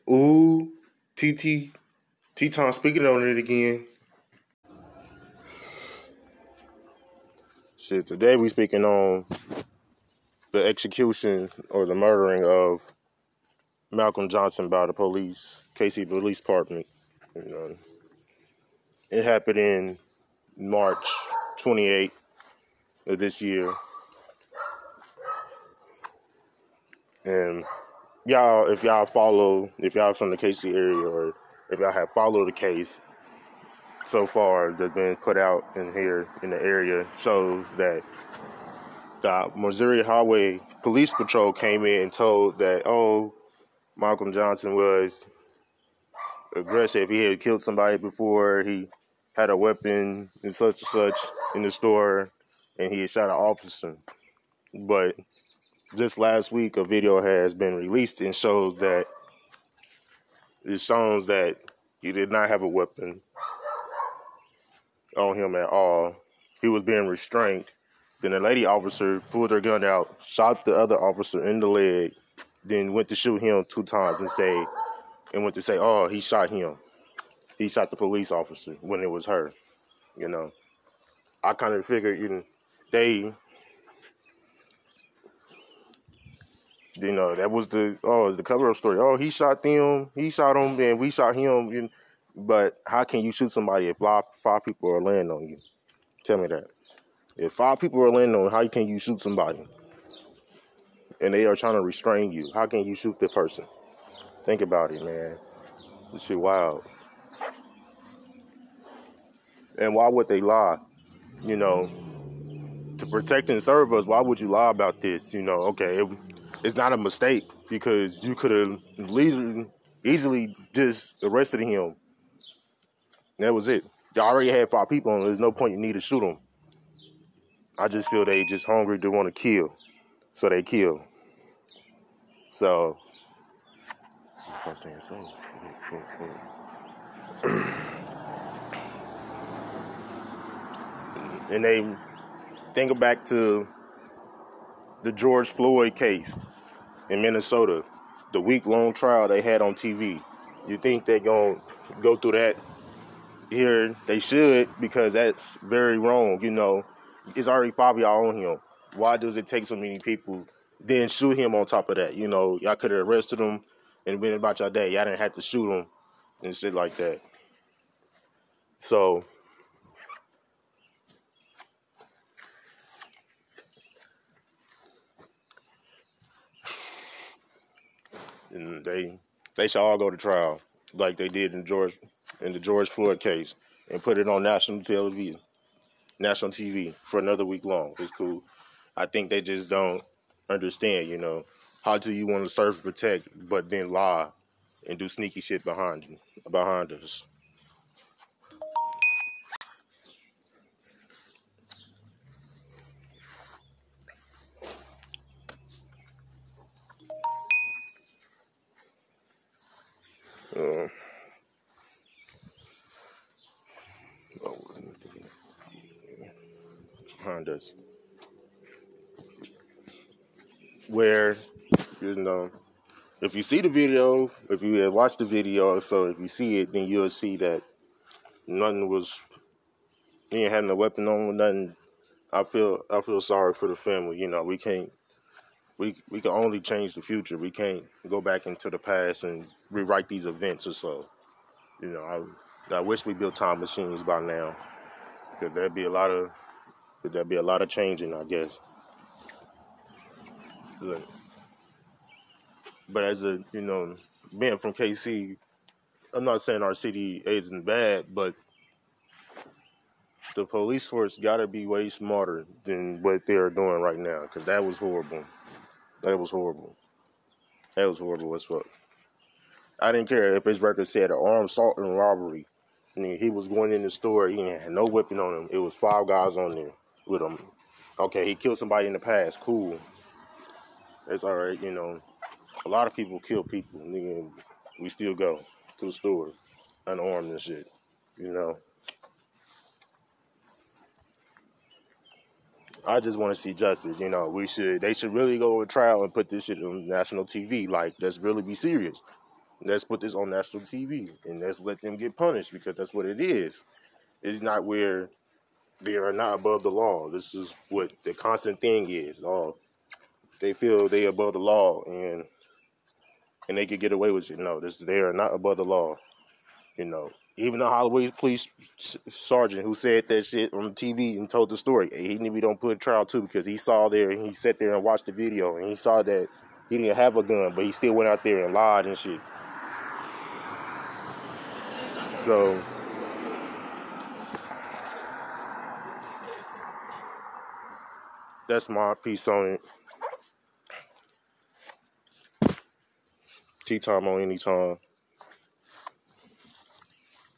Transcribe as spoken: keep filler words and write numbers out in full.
Ooh, T T, T-Tom speaking on it again. Shit, today we speaking on the execution or the murdering of Malcolm Johnson by the police, K C Police Department. You know, it happened in March twenty-eighth of this year. And y'all, if y'all follow, if y'all from the K C area or if y'all have followed the case so far that's been put out in here in the area, shows that the Missouri Highway Police Patrol came in and told that, oh, Malcolm Johnson was aggressive. He had killed somebody before. He had a weapon and such and such in the store, and he had shot an officer. But just last week, a video has been released and shows that it shows that he did not have a weapon on him at all. He was being restrained. Then a lady officer pulled her gun out, shot the other officer in the leg, then went to shoot him two times and say, and went to say, oh, he shot him. He shot the police officer when it was her. You know, I kind of figured, you know, they, you know, that was the, oh, the cover-up story. Oh, he shot them, he shot him, and we shot him. You know, but how can you shoot somebody if five, five people are laying on you? Tell me that. If five people are laying on you, how can you shoot somebody? And they are trying to restrain you. How can you shoot the person? Think about it, man. This shit wild. And why would they lie? You know, to protect and serve us, why would you lie about this? You know, okay, it, it's not a mistake because you could have easily, easily just arrested him. And that was it. You already had five people on. There's no point you need to shoot them. I just feel they just hungry to want to kill. So they kill. So, and they think back to the George Floyd case in Minnesota, the week-long trial they had on T V. You think they're going to go through that here? They should, because that's very wrong. You know, it's already five of y'all on him. Why does it take so many people? Then shoot him on top of that. You know, y'all could have arrested him and went about your day. Y'all didn't have to shoot him and shit like that. So, and they they should all go to trial like they did in George in the George Floyd case and put it on national television, national T V for another week long. It's cool. I think they just don't understand, you know, how do you want to serve and protect, but then lie and do sneaky shit behind you, behind us. Uh, oh, behind us, where, you know, if you see the video, if you have watched the video, so if you see it, then you'll see that nothing was, he ain't had no weapon on, nothing. I feel, I feel sorry for the family. You know, we can't, we we can only change the future. We can't go back into the past and rewrite these events or so. You know, I, I wish we built time machines by now, because there'd be a lot of, there'd be a lot of changing, I guess. But, but as a, you know, being from K C, I'm not saying our city isn't bad, but the police force got to be way smarter than what they're doing right now, because that was horrible. That was horrible. That was horrible as fuck. I didn't care if his record said an armed assault and robbery. I mean, he was going in the store. He had no weapon on him. It was five guys on there with him. Okay, he killed somebody in the past. Cool. It's all right, you know. A lot of people kill people. Nigga, we still go to the store unarmed and shit, you know. I just want to see justice, you know. We should, they should really go to trial and put this shit on national T V. Like, let's really be serious. Let's put this on national T V and let's let them get punished, because that's what it is. It's not where they are not above the law. This is what the constant thing is. Oh, they feel they above the law and and they could get away with it. No, this they are not above the law. You know, even the Hollywood police sergeant who said that shit on T V and told the story, he maybe don't put a trial too, because he saw there and he sat there and watched the video and he saw that he didn't have a gun, but he still went out there and lied and shit. So that's my piece on it. Tea time on any time.